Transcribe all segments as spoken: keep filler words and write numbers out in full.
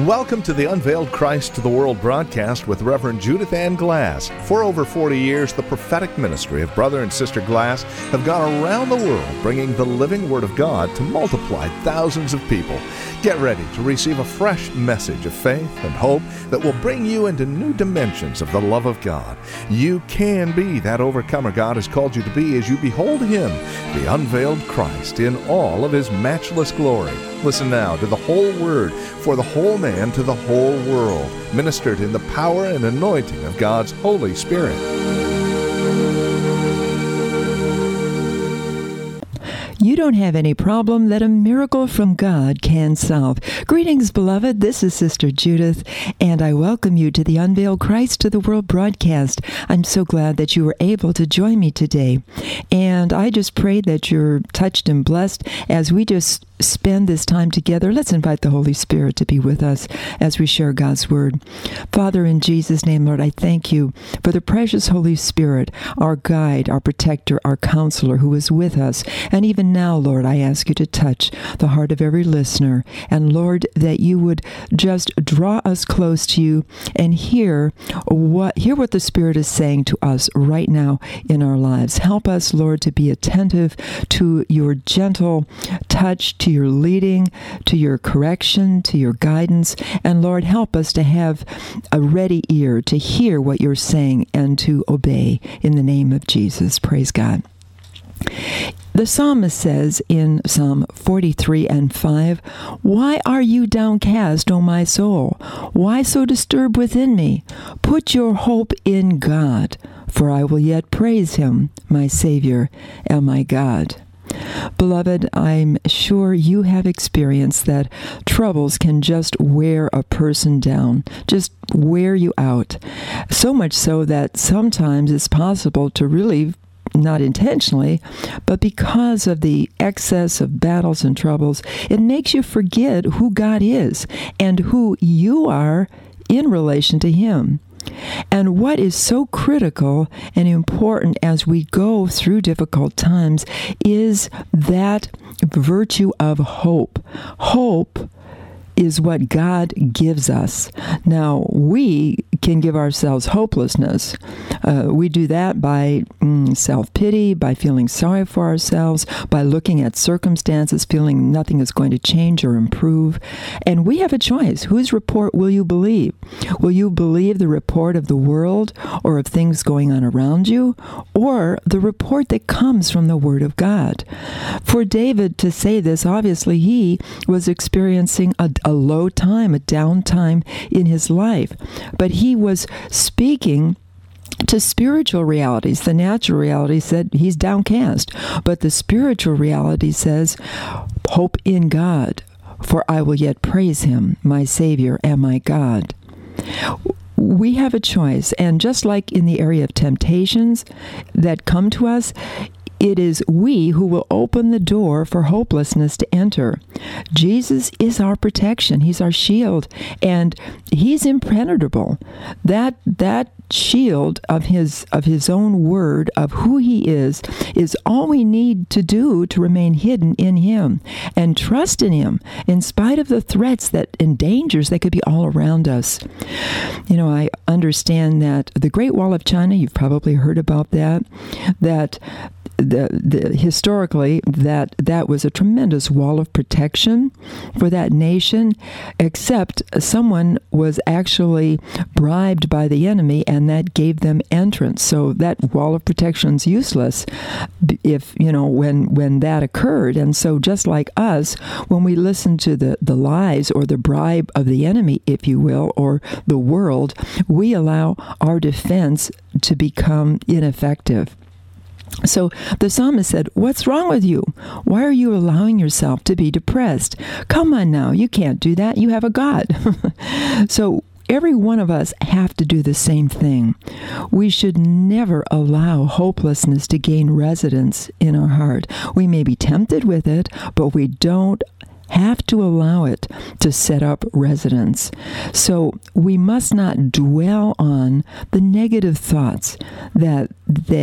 Welcome to the Unveiled Christ to the World broadcast with Reverend Judith Ann Glass. For over forty years, the prophetic ministry of Brother and Sister Glass have gone around the world bringing the living Word of God to multiply thousands of people. Get ready to receive a fresh message of faith and hope that will bring you into new dimensions of the love of God. You can be that overcomer God has called you to be as you behold Him, the unveiled Christ, in all of His matchless glory. Listen now to the whole Word for the whole man to the whole world, ministered in the power and anointing of God's Holy Spirit. You don't have any problem that a miracle from God can solve. Greetings, beloved. This is Sister Judith, and I welcome you to the Unveiled Christ to the World broadcast. I'm so glad that you were able to join me today. And I just pray that you're touched and blessed as we just spend this time together. Let's invite the Holy Spirit to be with us as we share God's Word. Father, in Jesus' name, Lord, I thank you for the precious Holy Spirit, our guide, our protector, our counselor who is with us. And even now, Lord, I ask you to touch the heart of every listener. And Lord, that you would just draw us close to you and hear what, hear what the Spirit is saying to us right now in our lives. Help us, Lord, to be attentive to your gentle touch, to your leading, to your correction, to your guidance. And Lord, help us to have a ready ear to hear what you're saying and to obey in the name of Jesus. Praise God. The psalmist says in Psalm forty-three and five, "Why are you downcast, O my soul? Why so disturbed within me? Put your hope in God, for I will yet praise him, my Savior and my God." Beloved, I'm sure you have experienced that troubles can just wear a person down, just wear you out. So much so that sometimes it's possible to really, not intentionally, but because of the excess of battles and troubles, it makes you forget who God is and who you are in relation to Him. And what is so critical and important as we go through difficult times is that virtue of hope. Hope is what God gives us. Now, we can give ourselves hopelessness. Uh, we do that by mm, self-pity, by feeling sorry for ourselves, by looking at circumstances, feeling nothing is going to change or improve. And we have a choice. Whose report will you believe? Will you believe the report of the world or of things going on around you, or the report that comes from the Word of God? For David to say this, obviously he was experiencing a a low time, a down time in his life. But he was speaking to spiritual realities. The natural reality said he's downcast. But the spiritual reality says, hope in God, for I will yet praise him, my Savior and my God. We have a choice. And just like in the area of temptations that come to us, it is we who will open the door for hopelessness to enter. Jesus is our protection. He's our shield, and He's impenetrable. That that shield of His of His own word, of who He is, is all we need to do to remain hidden in Him and trust in Him in spite of the threats that and dangers that could be all around us. You know, I understand that the Great Wall of China, you've probably heard about that, that The, the, historically, that that was a tremendous wall of protection for that nation, except someone was actually bribed by the enemy, and that gave them entrance. So that wall of protection is useless if, you know, when, when that occurred. And so just like us, when we listen to the, the lies or the bribe of the enemy, if you will, or the world, we allow our defense to become ineffective. So the psalmist said, "What's wrong with you? Why are you allowing yourself to be depressed? Come on now, you can't do that. You have a God." So every one of us have to do the same thing. We should never allow hopelessness to gain residence in our heart. We may be tempted with it, but we don't have to allow it to set up residence. So we must not dwell on the negative thoughts that that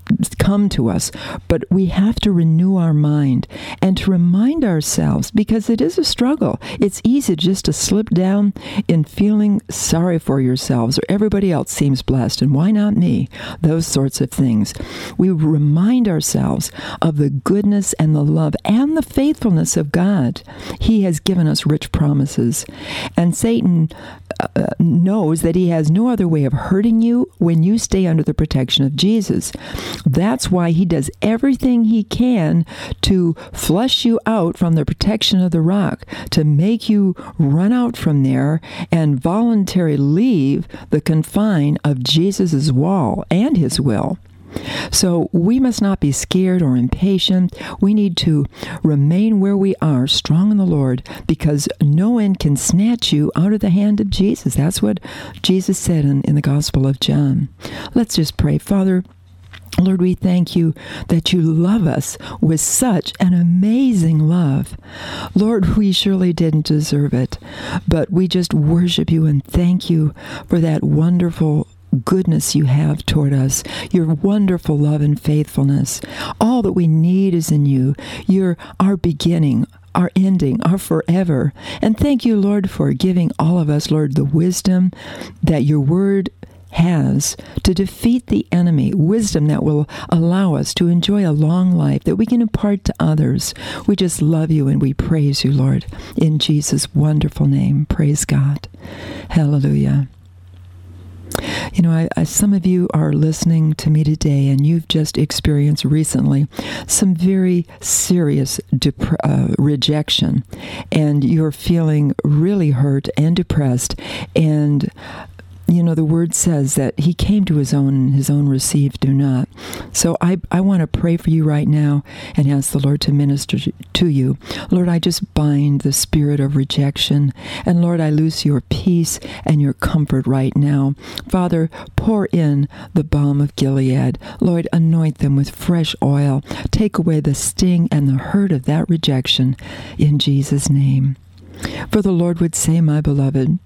come to us, but we have to renew our mind and to remind ourselves, because it is a struggle. It's easy just to slip down in feeling sorry for yourselves, or everybody else seems blessed, and why not me? Those sorts of things. We remind ourselves of the goodness and the love and the faithfulness of God. He has given us rich promises, and Satan uh, knows that he has no other way of hurting you when you stay under the protection of Jesus. That's why he does everything he can to flush you out from the protection of the rock, to make you run out from there and voluntarily leave the confine of Jesus' wall and his will. So we must not be scared or impatient. We need to remain where we are, strong in the Lord, because no one can snatch you out of the hand of Jesus. That's what Jesus said in, in the Gospel of John. Let's just pray. Father, Lord, we thank you that you love us with such an amazing love. Lord, we surely didn't deserve it, but we just worship you and thank you for that wonderful goodness you have toward us, your wonderful love and faithfulness. All that we need is in you. You're our beginning, our ending, our forever. And thank you, Lord, for giving all of us, Lord, the wisdom that your word has to defeat the enemy, wisdom that will allow us to enjoy a long life that we can impart to others. We just love you and we praise you, Lord, in Jesus' wonderful name. Praise God. Hallelujah. You know, I, I, some of you are listening to me today, and you've just experienced recently some very serious dep- uh, rejection, and you're feeling really hurt and depressed, and you know, the word says that he came to his own and his own received do not. So I, I want to pray for you right now and ask the Lord to minister to you. Lord, I just bind the spirit of rejection. And Lord, I loose your peace and your comfort right now. Father, pour in the balm of Gilead. Lord, anoint them with fresh oil. Take away the sting and the hurt of that rejection in Jesus' name. For the Lord would say, my beloved,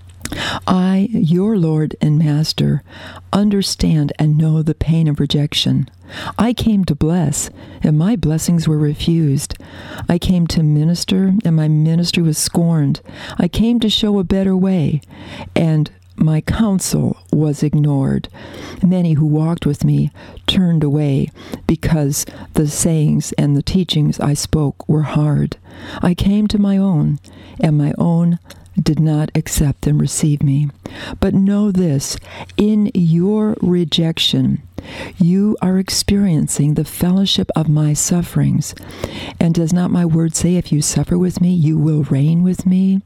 I, your Lord and Master, understand and know the pain of rejection. I came to bless, and my blessings were refused. I came to minister, and my ministry was scorned. I came to show a better way, and my counsel was ignored. Many who walked with me turned away because the sayings and the teachings I spoke were hard. I came to my own, and my own did not accept and receive me. But know this, in your rejection, you are experiencing the fellowship of my sufferings. And does not my word say, if you suffer with me, you will reign with me?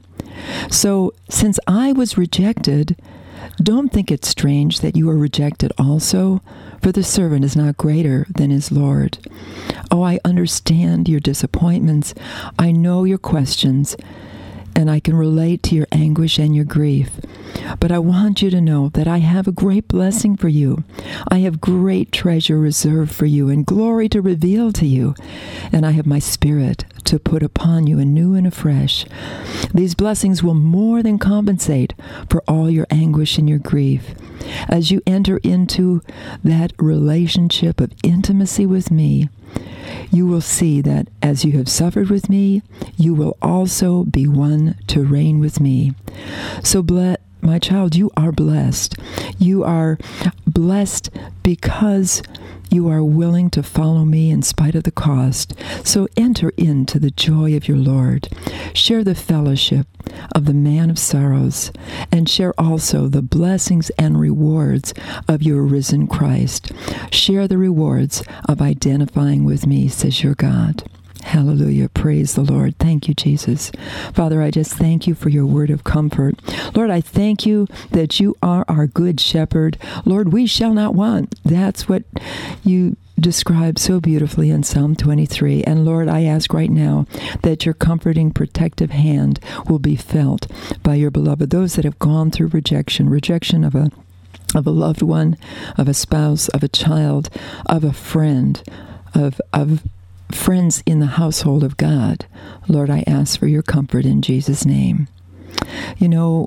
So, since I was rejected, don't think it strange that you are rejected also, for the servant is not greater than his Lord. Oh, I understand your disappointments. I know your questions, and I can relate to your anguish and your grief. But I want you to know that I have a great blessing for you. I have great treasure reserved for you and glory to reveal to you. And I have my Spirit to put upon you anew and afresh. These blessings will more than compensate for all your anguish and your grief. As you enter into that relationship of intimacy with me, you will see that as you have suffered with me, you will also be one to reign with me. So, ble- my child, you are blessed. You are blessed because you are willing to follow me in spite of the cost. So enter into the joy of your Lord. Share the fellowship of the man of sorrows, and share also the blessings and rewards of your risen Christ. Share the rewards of identifying with me, says your God. Hallelujah. Praise the Lord. Thank you, Jesus. Father, I just thank you for your word of comfort. Lord, I thank you that you are our good shepherd. Lord, we shall not want. That's what you describe so beautifully in Psalm twenty-three. And Lord, I ask right now that your comforting, protective hand will be felt by your beloved, those that have gone through rejection, rejection of a of a loved one, of a spouse, of a child, of a friend, of of friends in the household of God. Lord, I ask for your comfort in Jesus' name. You know,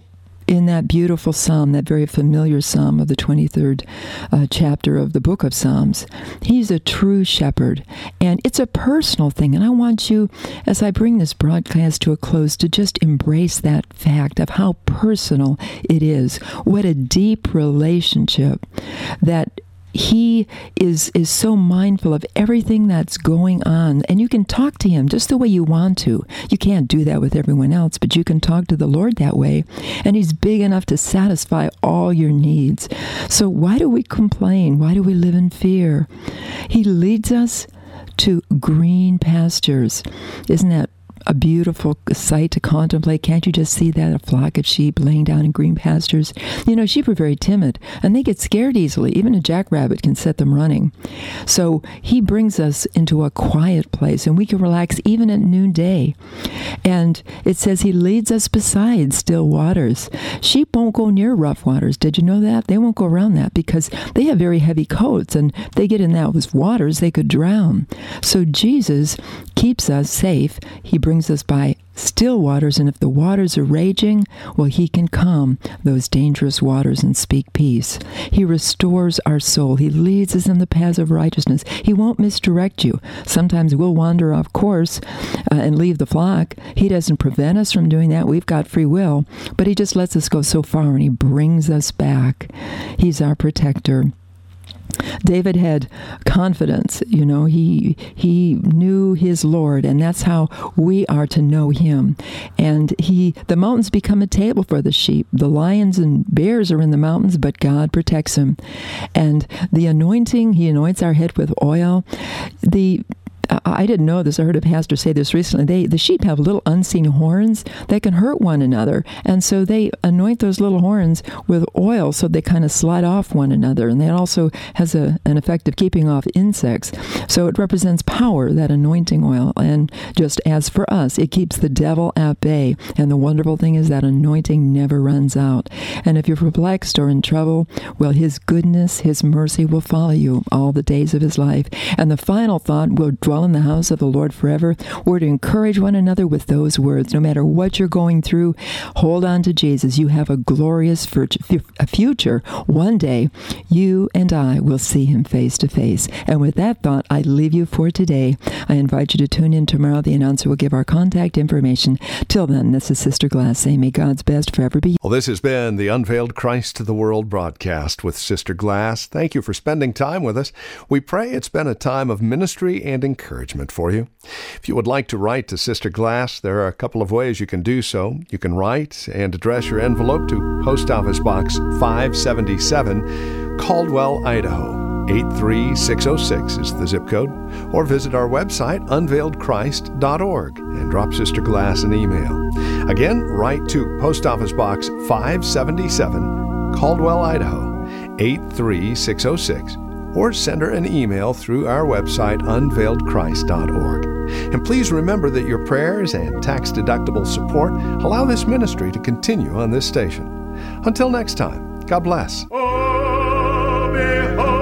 in that beautiful psalm, that very familiar psalm of the twenty-third uh, chapter of the book of Psalms. He's a true shepherd, and it's a personal thing. And I want you, as I bring this broadcast to a close, to just embrace that fact of how personal it is. What a deep relationship that He is is so mindful of everything that's going on. And you can talk to Him just the way you want to. You can't do that with everyone else, but you can talk to the Lord that way. And He's big enough to satisfy all your needs. So why do we complain? Why do we live in fear? He leads us to green pastures. Isn't that a beautiful sight to contemplate? Can't you just see that? A flock of sheep laying down in green pastures. You know, sheep are very timid, and they get scared easily. Even a jackrabbit can set them running. So He brings us into a quiet place, and we can relax even at noonday. And it says He leads us beside still waters. Sheep won't go near rough waters. Did you know that? They won't go around that because they have very heavy coats, and if they get in those waters, they could drown. So Jesus keeps us safe. He brings us by still waters, and if the waters are raging, well, He can calm those dangerous waters and speak peace. He restores our soul. He leads us in the paths of righteousness. He won't misdirect you. Sometimes we'll wander off course uh, and leave the flock. He doesn't prevent us from doing that. We've got free will, but He just lets us go so far, and He brings us back. He's our protector. David had confidence, you know, he he knew his Lord, and that's how we are to know Him. And he, the mountains become a table for the sheep. The lions and bears are in the mountains, but God protects them. And the anointing, He anoints our head with oil. The I didn't know this. I heard a pastor say this recently. They, the sheep have little unseen horns that can hurt one another. And so they anoint those little horns with oil so they kind of slide off one another. And that also has a, an effect of keeping off insects. So it represents power, that anointing oil. And just as for us, it keeps the devil at bay. And the wonderful thing is that anointing never runs out. And if you're perplexed or in trouble, well, His goodness, His mercy will follow you all the days of His life. And the final thought, will dwell in the house of the Lord forever. We're to encourage one another with those words. No matter what you're going through, hold on to Jesus. You have a glorious future. One day, you and I will see Him face to face. And with that thought, I leave you for today. I invite you to tune in tomorrow. The announcer will give our contact information. Till then, this is Sister Glass saying, may God's best forever be. Well, this has been the Unveiled Christ to the World broadcast with Sister Glass. Thank you for spending time with us. We pray it's been a time of ministry and encouragement. encouragement for you. If you would like to write to Sister Glass, there are a couple of ways you can do so. You can write and address your envelope to Post Office Box five seventy-seven, Caldwell, Idaho. eight three six oh six is the zip code. Or visit our website, unveiled christ dot org, and drop Sister Glass an email. Again, write to Post Office Box five seventy-seven, Caldwell, Idaho, eight three six oh six. Or send her an email through our website, unveiled christ dot org. And please remember that your prayers and tax-deductible support allow this ministry to continue on this station. Until next time, God bless. Oh, behold.